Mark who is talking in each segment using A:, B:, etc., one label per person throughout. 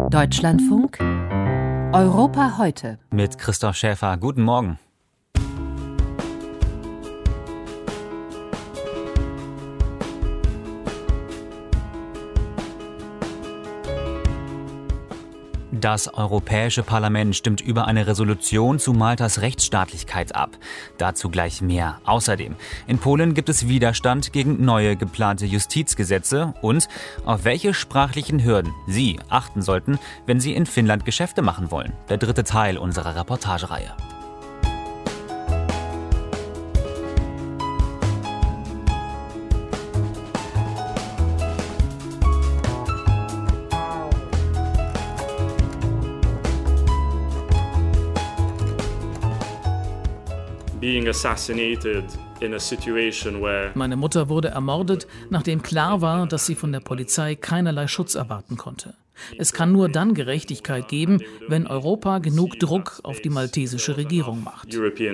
A: Deutschlandfunk Europa heute.
B: Mit Christoph Schäfer. Guten Morgen. Das Europäische Parlament stimmt über eine Resolution zu Maltas Rechtsstaatlichkeit ab. Dazu gleich mehr. Außerdem, in Polen gibt es Widerstand gegen neue geplante Justizgesetze und auf welche sprachlichen Hürden Sie achten sollten, wenn Sie in Finnland Geschäfte machen wollen. Der dritte Teil unserer Reportagereihe.
C: Meine Mutter wurde ermordet, nachdem klar war, dass sie von der Polizei keinerlei Schutz erwarten konnte. Es kann nur dann Gerechtigkeit geben, wenn Europa genug Druck auf die maltesische Regierung macht.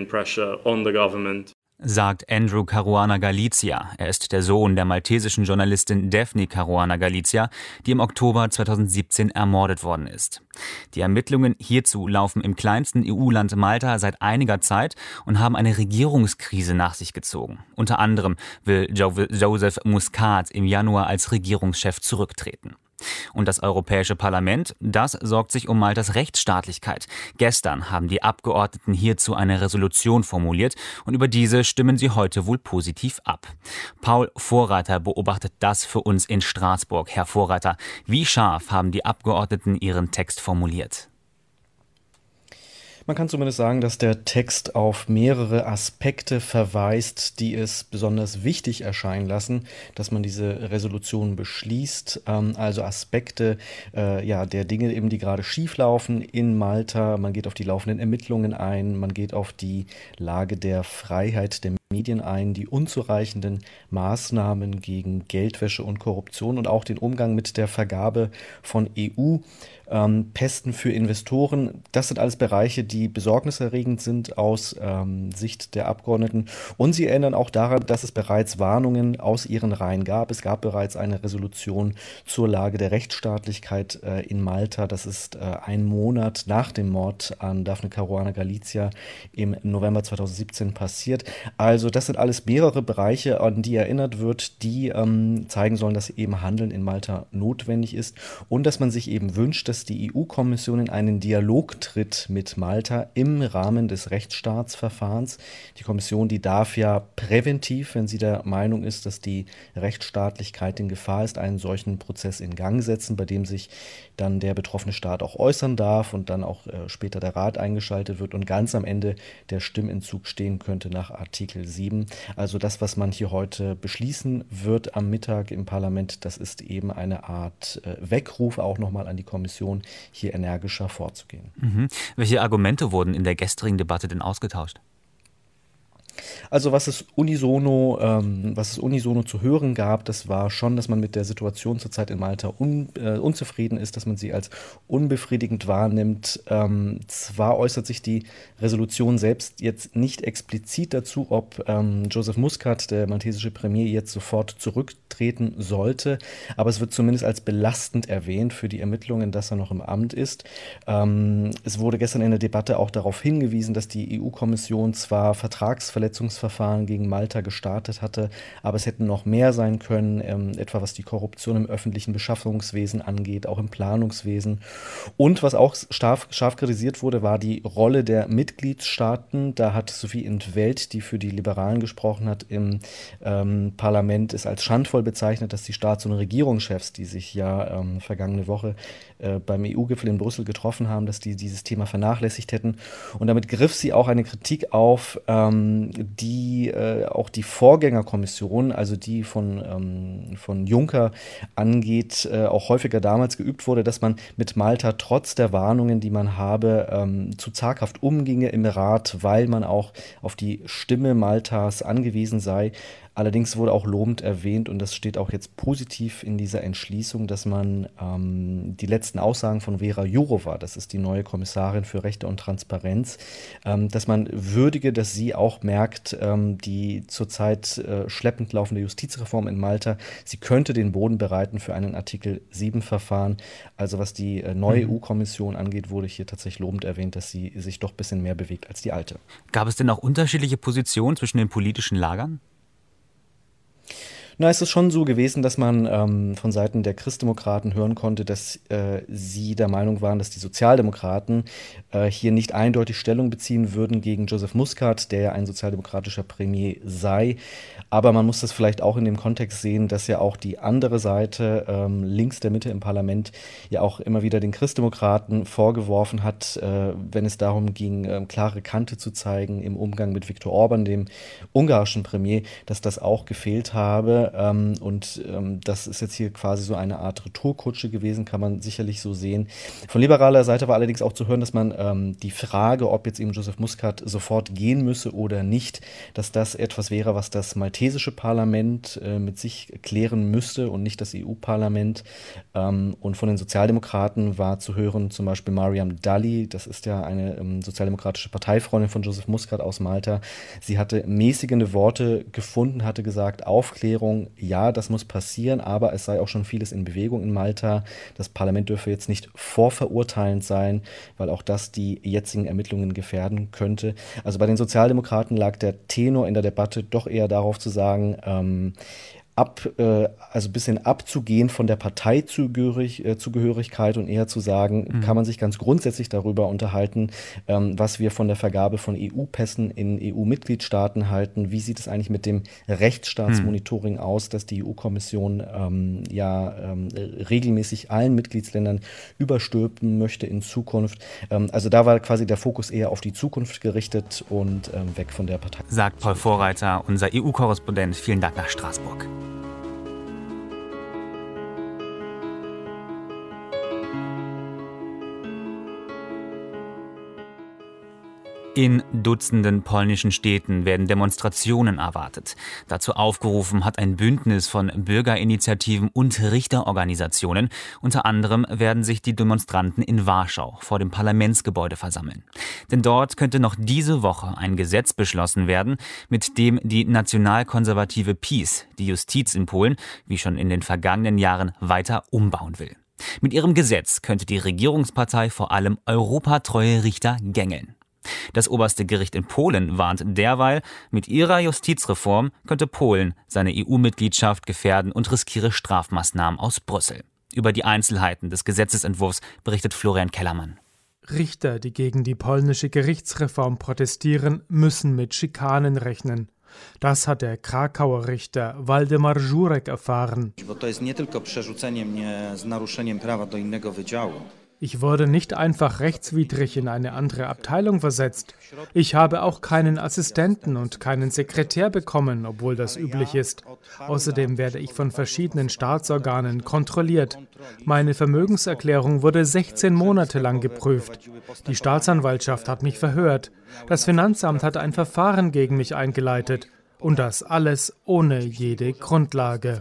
B: Sagt Andrew Caruana Galizia. Er ist der Sohn der maltesischen Journalistin Daphne Caruana Galizia, die im Oktober 2017 ermordet worden ist. Die Ermittlungen hierzu laufen im kleinsten EU-Land Malta seit einiger Zeit und haben eine Regierungskrise nach sich gezogen. Unter anderem will Joseph Muscat im Januar als Regierungschef zurücktreten. Und das Europäische Parlament, das sorgt sich um Maltas Rechtsstaatlichkeit. Gestern haben die Abgeordneten hierzu eine Resolution formuliert und über diese stimmen sie heute wohl positiv ab. Paul Vorreiter beobachtet das für uns in Straßburg. Herr Vorreiter, wie scharf haben die Abgeordneten ihren Text formuliert?
D: Man kann zumindest sagen, dass der Text auf mehrere Aspekte verweist, die es besonders wichtig erscheinen lassen, dass man diese Resolution beschließt. Also Aspekte der Dinge, eben, die gerade schieflaufen in Malta. Man geht auf die laufenden Ermittlungen ein, man geht auf die Lage der Freiheit der Medien ein, die unzureichenden Maßnahmen gegen Geldwäsche und Korruption und auch den Umgang mit der Vergabe von EU-Pässen für Investoren. Das sind alles Bereiche, die besorgniserregend sind aus Sicht der Abgeordneten. Und sie erinnern auch daran, dass es bereits Warnungen aus ihren Reihen gab. Es gab bereits eine Resolution zur Lage der Rechtsstaatlichkeit in Malta. Das ist ein Monat nach dem Mord an Daphne Caruana Galizia im November 2017 passiert. Also das sind alles mehrere Bereiche, an die erinnert wird, die zeigen sollen, dass eben Handeln in Malta notwendig ist und dass man sich eben wünscht, dass die EU-Kommission in einen Dialog tritt mit Malta im Rahmen des Rechtsstaatsverfahrens. Die Kommission, die darf ja präventiv, wenn sie der Meinung ist, dass die Rechtsstaatlichkeit in Gefahr ist, einen solchen Prozess in Gang setzen, bei dem sich dann der betroffene Staat auch äußern darf und dann auch später der Rat eingeschaltet wird und ganz am Ende der Stimmentzug stehen könnte nach Artikel 7. Also das, was man hier heute beschließen wird am Mittag im Parlament, das ist eben eine Art Weckruf auch nochmal an die Kommission, hier energischer vorzugehen.
B: Welche Argumente wurden in der gestrigen Debatte denn ausgetauscht?
D: Also was es unisono zu hören gab, das war schon, dass man mit der Situation zurzeit in Malta unzufrieden ist, dass man sie als unbefriedigend wahrnimmt. Zwar äußert sich die Resolution selbst jetzt nicht explizit dazu, ob Joseph Muscat, der maltesische Premier, jetzt sofort zurücktreten sollte, aber es wird zumindest als belastend erwähnt für die Ermittlungen, dass er noch im Amt ist. Es wurde gestern in der Debatte auch darauf hingewiesen, dass die EU-Kommission zwar Vertragsverletzungsverfahren gegen Malta gestartet hatte, aber es hätten noch mehr sein können, etwa was die Korruption im öffentlichen Beschaffungswesen angeht, auch im Planungswesen. Und was auch scharf kritisiert wurde, war die Rolle der Mitgliedstaaten. Da hat Sophie in 't Veld, die für die Liberalen gesprochen hat, im Parlament es als schandvoll bezeichnet, dass die Staats- und Regierungschefs, die sich ja vergangene Woche beim EU-Gipfel in Brüssel getroffen haben, dass die dieses Thema vernachlässigt hätten. Und damit griff sie auch eine Kritik auf, die auch die Vorgängerkommission, also die von Juncker angeht, auch häufiger damals geübt wurde, dass man mit Malta trotz der Warnungen, die man habe, zu zaghaft umginge im Rat, weil man auch auf die Stimme Maltas angewiesen sei. Allerdings wurde auch lobend erwähnt, und das steht auch jetzt positiv in dieser Entschließung, dass man die letzten Aussagen von Vera Jourova, das ist die neue Kommissarin für Rechte und Transparenz, dass man würdige, dass sie auch merkt, die zurzeit schleppend laufende Justizreform in Malta, sie könnte den Boden bereiten für einen Artikel-7-Verfahren. Also was die neue EU-Kommission angeht, wurde hier tatsächlich lobend erwähnt, dass sie sich doch ein bisschen mehr bewegt als die alte.
B: Gab es denn auch unterschiedliche Positionen zwischen den politischen Lagern?
D: Na, es ist schon so gewesen, dass man von Seiten der Christdemokraten hören konnte, dass sie der Meinung waren, dass die Sozialdemokraten hier nicht eindeutig Stellung beziehen würden gegen Joseph Muscat, der ja ein sozialdemokratischer Premier sei. Aber man muss das vielleicht auch in dem Kontext sehen, dass ja auch die andere Seite, links der Mitte im Parlament, ja auch immer wieder den Christdemokraten vorgeworfen hat, wenn es darum ging, klare Kante zu zeigen im Umgang mit Viktor Orban, dem ungarischen Premier, dass das auch gefehlt habe. Das ist jetzt hier quasi so eine Art Retourkutsche gewesen, kann man sicherlich so sehen. Von liberaler Seite war allerdings auch zu hören, dass man die Frage, ob jetzt eben Joseph Muscat sofort gehen müsse oder nicht, dass das etwas wäre, was das maltesische Parlament mit sich klären müsste und nicht das EU-Parlament. Und von den Sozialdemokraten war zu hören zum Beispiel Mariam Dalli, das ist ja eine sozialdemokratische Parteifreundin von Joseph Muscat aus Malta. Sie hatte mäßigende Worte gefunden, hatte gesagt, Aufklärung, ja, das muss passieren, aber es sei auch schon vieles in Bewegung in Malta. Das Parlament dürfe jetzt nicht vorverurteilend sein, weil auch das die jetzigen Ermittlungen gefährden könnte. Also bei den Sozialdemokraten lag der Tenor in der Debatte doch eher darauf zu sagen, also ein bisschen abzugehen von der Parteizugehörigkeit und eher zu sagen, kann man sich ganz grundsätzlich darüber unterhalten, was wir von der Vergabe von EU-Pässen in EU-Mitgliedstaaten halten. Wie sieht es eigentlich mit dem Rechtsstaatsmonitoring aus, das die EU-Kommission regelmäßig allen Mitgliedsländern überstülpen möchte in Zukunft. Also da war quasi der Fokus eher auf die Zukunft gerichtet und weg von der Partei.
B: Sagt Paul Vorreiter, unser EU-Korrespondent. Vielen Dank nach Straßburg. In Dutzenden polnischen Städten werden Demonstrationen erwartet. Dazu aufgerufen hat ein Bündnis von Bürgerinitiativen und Richterorganisationen. Unter anderem werden sich die Demonstranten in Warschau vor dem Parlamentsgebäude versammeln. Denn dort könnte noch diese Woche ein Gesetz beschlossen werden, mit dem die nationalkonservative PiS die Justiz in Polen, wie schon in den vergangenen Jahren, weiter umbauen will. Mit ihrem Gesetz könnte die Regierungspartei vor allem europatreue Richter gängeln. Das oberste Gericht in Polen warnt derweil, mit ihrer Justizreform könnte Polen seine EU-Mitgliedschaft gefährden und riskiere Strafmaßnahmen aus Brüssel. Über die Einzelheiten des Gesetzesentwurfs berichtet Florian Kellermann.
E: Richter, die gegen die polnische Gerichtsreform protestieren, müssen mit Schikanen rechnen. Das hat der Krakauer Richter Waldemar Żurek erfahren. Ich wurde nicht einfach rechtswidrig in eine andere Abteilung versetzt. Ich habe auch keinen Assistenten und keinen Sekretär bekommen, obwohl das üblich ist. Außerdem werde ich von verschiedenen Staatsorganen kontrolliert. Meine Vermögenserklärung wurde 16 Monate lang geprüft. Die Staatsanwaltschaft hat mich verhört. Das Finanzamt hat ein Verfahren gegen mich eingeleitet. Und das alles ohne jede Grundlage.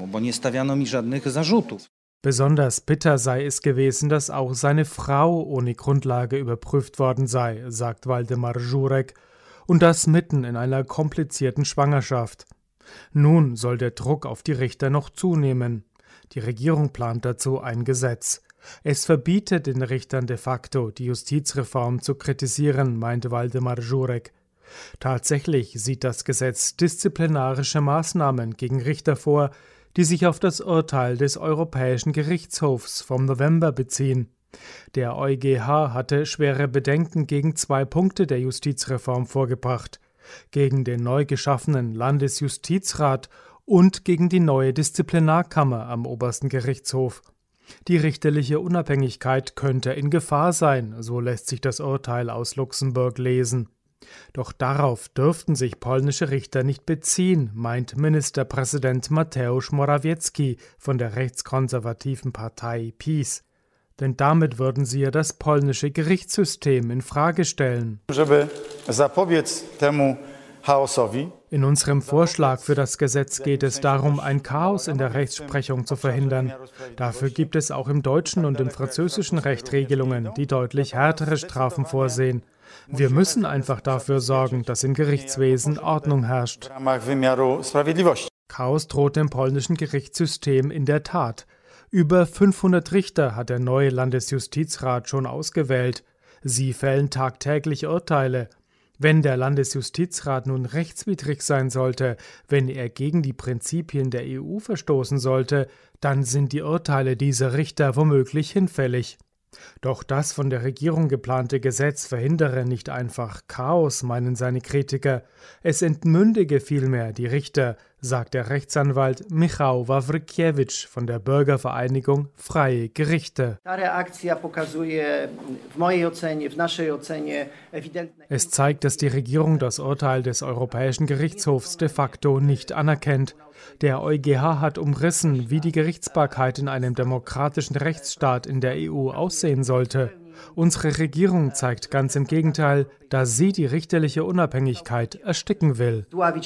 E: Besonders bitter sei es gewesen, dass auch seine Frau ohne Grundlage überprüft worden sei, sagt Waldemar Żurek, und das mitten in einer komplizierten Schwangerschaft. Nun soll der Druck auf die Richter noch zunehmen. Die Regierung plant dazu ein Gesetz. Es verbietet den Richtern de facto, die Justizreform zu kritisieren, meinte Waldemar Żurek. Tatsächlich sieht das Gesetz disziplinarische Maßnahmen gegen Richter vor, die sich auf das Urteil des Europäischen Gerichtshofs vom November beziehen. Der EuGH hatte schwere Bedenken gegen 2 Punkte der Justizreform vorgebracht: gegen den neu geschaffenen Landesjustizrat und gegen die neue Disziplinarkammer am obersten Gerichtshof. Die richterliche Unabhängigkeit könnte in Gefahr sein, so lässt sich das Urteil aus Luxemburg lesen. Doch darauf dürften sich polnische Richter nicht beziehen, meint Ministerpräsident Mateusz Morawiecki von der rechtskonservativen Partei PiS. Denn damit würden sie ja das polnische Gerichtssystem in Frage stellen. In unserem Vorschlag für das Gesetz geht es darum, ein Chaos in der Rechtsprechung zu verhindern. Dafür gibt es auch im deutschen und im französischen Recht Regelungen, die deutlich härtere Strafen vorsehen. Wir müssen einfach dafür sorgen, dass im Gerichtswesen Ordnung herrscht. Chaos droht dem polnischen Gerichtssystem in der Tat. Über 500 Richter hat der neue Landesjustizrat schon ausgewählt. Sie fällen tagtäglich Urteile. Wenn der Landesjustizrat nun rechtswidrig sein sollte, wenn er gegen die Prinzipien der EU verstoßen sollte, dann sind die Urteile dieser Richter womöglich hinfällig. Doch das von der Regierung geplante Gesetz verhindere nicht einfach Chaos, meinen seine Kritiker. Es entmündige vielmehr die Richter, sagt der Rechtsanwalt Michał Wawrykiewicz von der Bürgervereinigung Freie Gerichte. Es zeigt, dass die Regierung das Urteil des Europäischen Gerichtshofs de facto nicht anerkennt. Der EuGH hat umrissen, wie die Gerichtsbarkeit in einem demokratischen Rechtsstaat in der EU aussehen sollte. Unsere Regierung zeigt ganz im Gegenteil, dass sie die richterliche Unabhängigkeit ersticken will.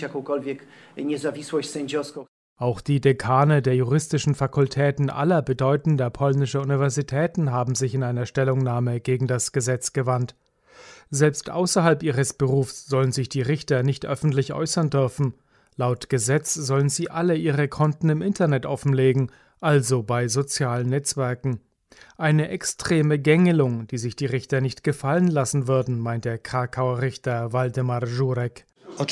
E: Auch die Dekane der juristischen Fakultäten aller bedeutender polnischer Universitäten haben sich in einer Stellungnahme gegen das Gesetz gewandt. Selbst außerhalb ihres Berufs sollen sich die Richter nicht öffentlich äußern dürfen. Laut Gesetz sollen sie alle ihre Konten im Internet offenlegen, also bei sozialen Netzwerken. Eine extreme Gängelung, die sich die Richter nicht gefallen lassen würden, meint der Krakauer Richter Waldemar Żurek.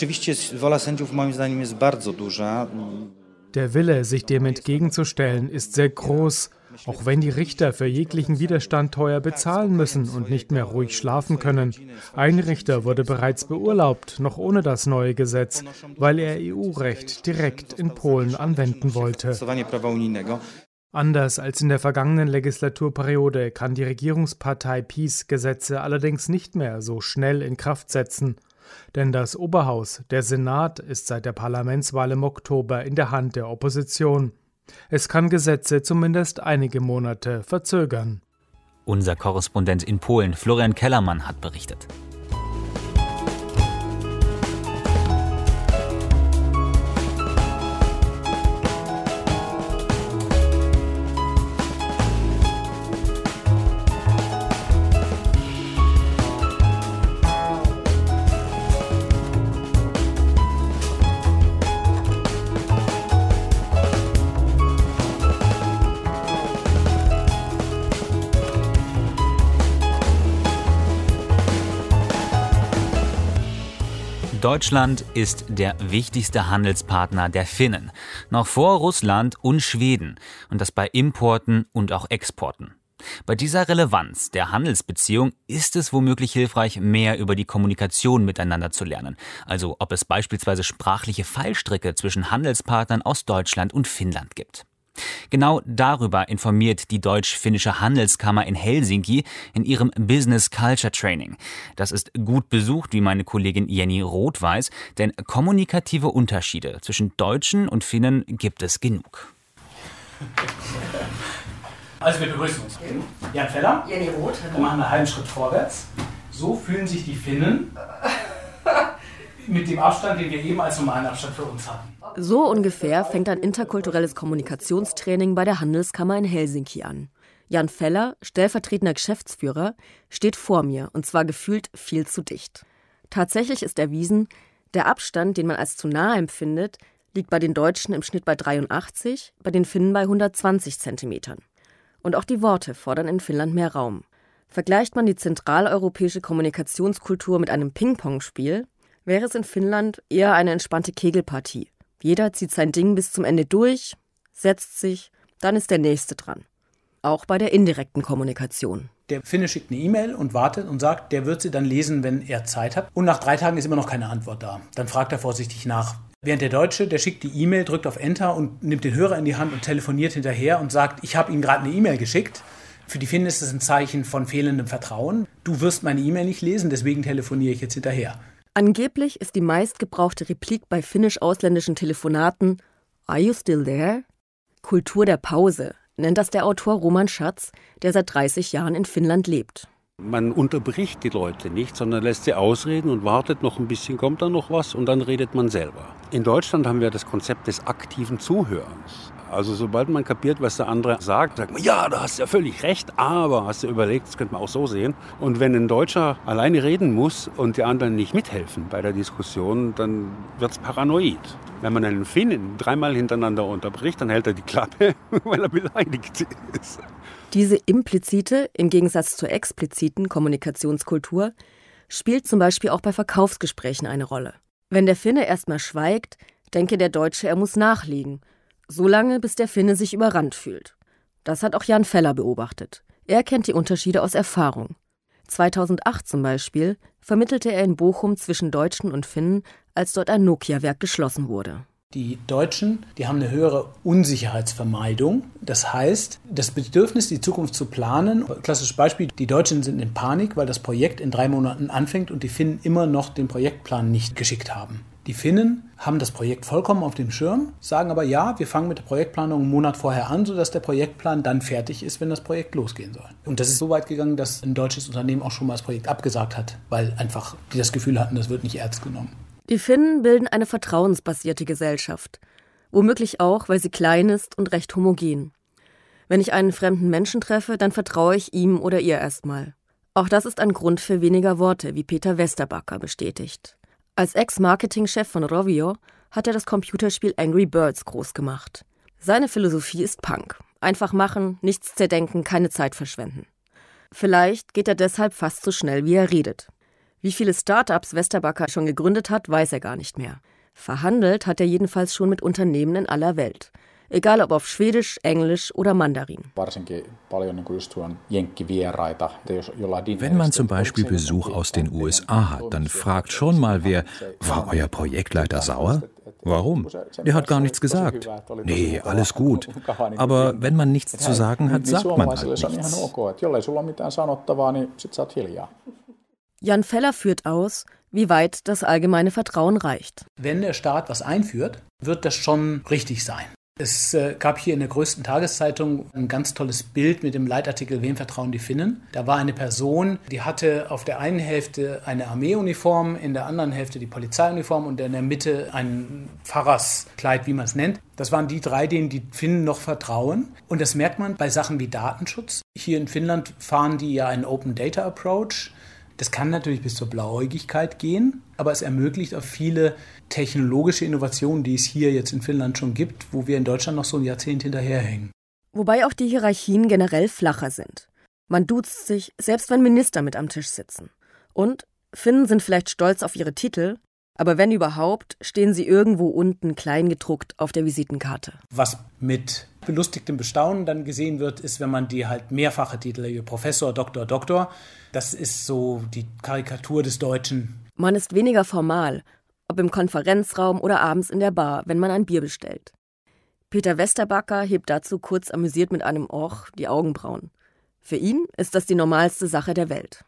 E: Der Wille, sich dem entgegenzustellen, ist sehr groß, auch wenn die Richter für jeglichen Widerstand teuer bezahlen müssen und nicht mehr ruhig schlafen können. Ein Richter wurde bereits beurlaubt, noch ohne das neue Gesetz, weil er EU-Recht direkt in Polen anwenden wollte. Anders als in der vergangenen Legislaturperiode kann die Regierungspartei PiS Gesetze allerdings nicht mehr so schnell in Kraft setzen. Denn das Oberhaus, der Senat, ist seit der Parlamentswahl im Oktober in der Hand der Opposition. Es kann Gesetze zumindest einige Monate verzögern.
B: Unser Korrespondent in Polen, Florian Kellermann, hat berichtet. Deutschland ist der wichtigste Handelspartner der Finnen, noch vor Russland und Schweden, und das bei Importen und auch Exporten. Bei dieser Relevanz der Handelsbeziehung ist es womöglich hilfreich, mehr über die Kommunikation miteinander zu lernen, also ob es beispielsweise sprachliche Fallstricke zwischen Handelspartnern aus Deutschland und Finnland gibt. Genau darüber informiert die Deutsch-Finnische Handelskammer in Helsinki in ihrem Business Culture Training. Das ist gut besucht, wie meine Kollegin Jenny Roth weiß, denn kommunikative Unterschiede zwischen Deutschen und Finnen gibt es genug.
F: Also wir begrüßen uns. Jan Feller,
G: Jenny Roth.
F: Wir machen einen halben Schritt vorwärts. So fühlen sich die Finnen mit dem Abstand, den wir eben als normalen Abstand für uns hatten.
G: So ungefähr fängt ein interkulturelles Kommunikationstraining bei der Handelskammer in Helsinki an. Jan Feller, stellvertretender Geschäftsführer, steht vor mir, und zwar gefühlt viel zu dicht. Tatsächlich ist erwiesen, der Abstand, den man als zu nah empfindet, liegt bei den Deutschen im Schnitt bei 83, bei den Finnen bei 120 Zentimetern. Und auch die Worte fordern in Finnland mehr Raum. Vergleicht man die zentraleuropäische Kommunikationskultur mit einem Ping-Pong-Spiel, wäre es in Finnland eher eine entspannte Kegelpartie. Jeder zieht sein Ding bis zum Ende durch, setzt sich, dann ist der Nächste dran. Auch bei der indirekten Kommunikation.
F: Der Finne schickt eine E-Mail und wartet und sagt, der wird sie dann lesen, wenn er Zeit hat. Und nach 3 Tagen ist immer noch keine Antwort da. Dann fragt er vorsichtig nach. Während der Deutsche, der schickt die E-Mail, drückt auf Enter und nimmt den Hörer in die Hand und telefoniert hinterher und sagt, ich habe Ihnen gerade eine E-Mail geschickt. Für die Finnen ist das ein Zeichen von fehlendem Vertrauen. Du wirst meine E-Mail nicht lesen, deswegen telefoniere ich jetzt hinterher.
G: Angeblich ist die meistgebrauchte Replik bei finnisch-ausländischen Telefonaten "Are you still there?" Kultur der Pause, nennt das der Autor Roman Schatz, der seit 30 Jahren in Finnland lebt.
H: Man unterbricht die Leute nicht, sondern lässt sie ausreden und wartet noch ein bisschen, kommt dann noch was und dann redet man selber. In Deutschland haben wir das Konzept des aktiven Zuhörens. Also sobald man kapiert, was der andere sagt man, ja, da hast du ja völlig recht, aber hast du überlegt, das könnte man auch so sehen. Und wenn ein Deutscher alleine reden muss und die anderen nicht mithelfen bei der Diskussion, dann wird es paranoid. Wenn man einen Finnen 3-mal hintereinander unterbricht, dann hält er die Klappe, weil er beleidigt ist.
G: Diese implizite, im Gegensatz zur expliziten Kommunikationskultur, spielt zum Beispiel auch bei Verkaufsgesprächen eine Rolle. Wenn der Finne erstmal schweigt, denke der Deutsche, er muss nachlegen. Solange, bis der Finne sich überrannt fühlt. Das hat auch Jan Feller beobachtet. Er kennt die Unterschiede aus Erfahrung. 2008 zum Beispiel vermittelte er in Bochum zwischen Deutschen und Finnen, als dort ein Nokia-Werk geschlossen wurde.
F: Die Deutschen, die haben eine höhere Unsicherheitsvermeidung. Das heißt, das Bedürfnis, die Zukunft zu planen. Klassisches Beispiel, die Deutschen sind in Panik, weil das Projekt in 3 Monaten anfängt und die Finnen immer noch den Projektplan nicht geschickt haben. Die Finnen haben das Projekt vollkommen auf dem Schirm, sagen aber ja, wir fangen mit der Projektplanung einen Monat vorher an, sodass der Projektplan dann fertig ist, wenn das Projekt losgehen soll. Und das ist so weit gegangen, dass ein deutsches Unternehmen auch schon mal das Projekt abgesagt hat, weil einfach die das Gefühl hatten, das wird nicht ernst genommen.
G: Die Finnen bilden eine vertrauensbasierte Gesellschaft. Womöglich auch, weil sie klein ist und recht homogen. Wenn ich einen fremden Menschen treffe, dann vertraue ich ihm oder ihr erstmal. Auch das ist ein Grund für weniger Worte, wie Peter Westerbacker bestätigt. Als Ex-Marketing-Chef von Rovio hat er das Computerspiel Angry Birds groß gemacht. Seine Philosophie ist Punk. Einfach machen, nichts zerdenken, keine Zeit verschwenden. Vielleicht geht er deshalb fast so schnell, wie er redet. Wie viele Startups Westerbacker schon gegründet hat, weiß er gar nicht mehr. Verhandelt hat er jedenfalls schon mit Unternehmen in aller Welt. Egal ob auf Schwedisch, Englisch oder Mandarin.
I: Wenn man zum Beispiel Besuch aus den USA hat, dann fragt schon mal wer, war euer Projektleiter sauer? Warum? Der hat gar nichts gesagt. Nee, alles gut. Aber wenn man nichts zu sagen hat, sagt man halt nichts.
G: Jan Feller führt aus, wie weit das allgemeine Vertrauen reicht.
F: Wenn der Staat was einführt, wird das schon richtig sein. Es gab hier in der größten Tageszeitung ein ganz tolles Bild mit dem Leitartikel Wem vertrauen die Finnen? Da war eine Person, die hatte auf der einen Hälfte eine Armeeuniform, in der anderen Hälfte die Polizeiuniform und in der Mitte ein Pfarrerskleid, wie man es nennt. Das waren die 3, denen die Finnen noch vertrauen. Und das merkt man bei Sachen wie Datenschutz. Hier in Finnland fahren die ja einen Open Data Approach. Das kann natürlich bis zur Blauäugigkeit gehen, aber es ermöglicht auch viele technologische Innovationen, die es hier jetzt in Finnland schon gibt, wo wir in Deutschland noch so ein Jahrzehnt hinterherhängen.
G: Wobei auch die Hierarchien generell flacher sind. Man duzt sich, selbst wenn Minister mit am Tisch sitzen. Und Finnen sind vielleicht stolz auf ihre Titel, aber wenn überhaupt, stehen sie irgendwo unten klein gedruckt auf der Visitenkarte.
F: Was mit belustigtem Bestaunen dann gesehen wird, ist, wenn man die halt mehrfache Titel, wie Professor, Doktor, Doktor, das ist so die Karikatur des Deutschen.
G: Man ist weniger formal, ob im Konferenzraum oder abends in der Bar, wenn man ein Bier bestellt. Peter Westerbacker hebt dazu kurz amüsiert mit einem Och die Augenbrauen. Für ihn ist das die normalste Sache der Welt.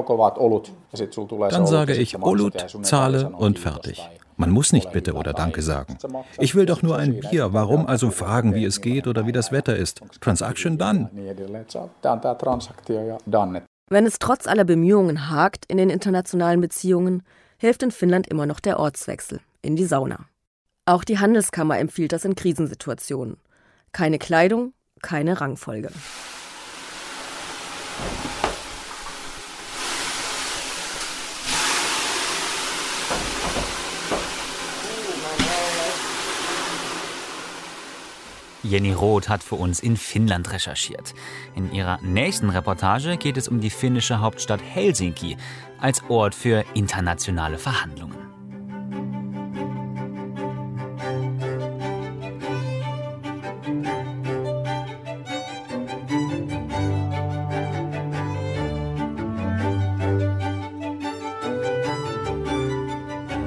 I: Dann sage ich Olut, zahle und fertig. Man muss nicht Bitte oder Danke sagen. Ich will doch nur ein Bier. Warum also fragen, wie es geht oder wie das Wetter ist? Transaction done.
G: Wenn es trotz aller Bemühungen hakt in den internationalen Beziehungen, hilft in Finnland immer noch der Ortswechsel in die Sauna. Auch die Handelskammer empfiehlt das in Krisensituationen. Keine Kleidung, keine Rangfolge.
B: Jenny Roth hat für uns in Finnland recherchiert. In ihrer nächsten Reportage geht es um die finnische Hauptstadt Helsinki als Ort für internationale Verhandlungen.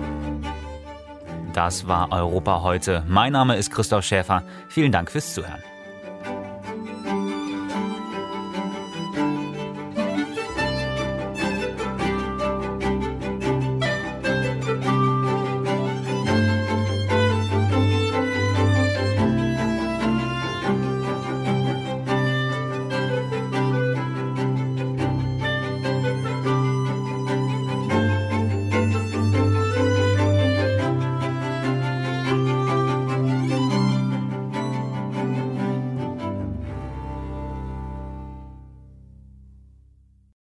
B: Das war Europa heute. Mein Name ist Christoph Schäfer. Vielen Dank fürs Zuhören.